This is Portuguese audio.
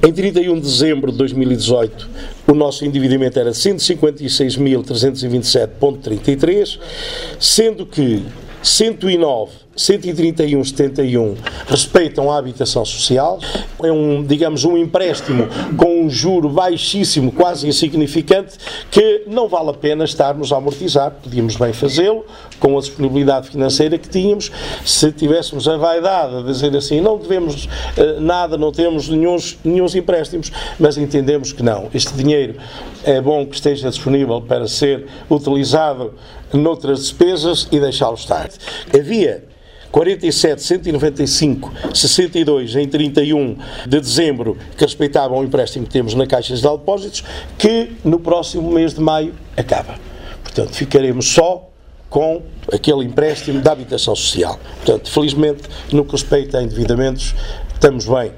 Em 31 de dezembro de 2018, o nosso endividamento era 156.327,33, sendo que 131,71 respeitam a habitação social. É digamos, um empréstimo com um juro baixíssimo, quase insignificante, que não vale a pena estarmos a amortizar. Podíamos bem fazê-lo com a disponibilidade financeira que tínhamos. Se tivéssemos a vaidade de dizer assim, não devemos nada, não temos nenhum empréstimos, mas entendemos que não. Este dinheiro é bom que esteja disponível para ser utilizado noutras despesas e deixá-lo estar. Havia 47.195,62 em 31 de dezembro que respeitavam o empréstimo que temos na Caixa Geral de Depósitos, que no próximo mês de maio acaba. Portanto, ficaremos só com aquele empréstimo da habitação social. Portanto, felizmente, no que respeita a endividamentos, estamos bem.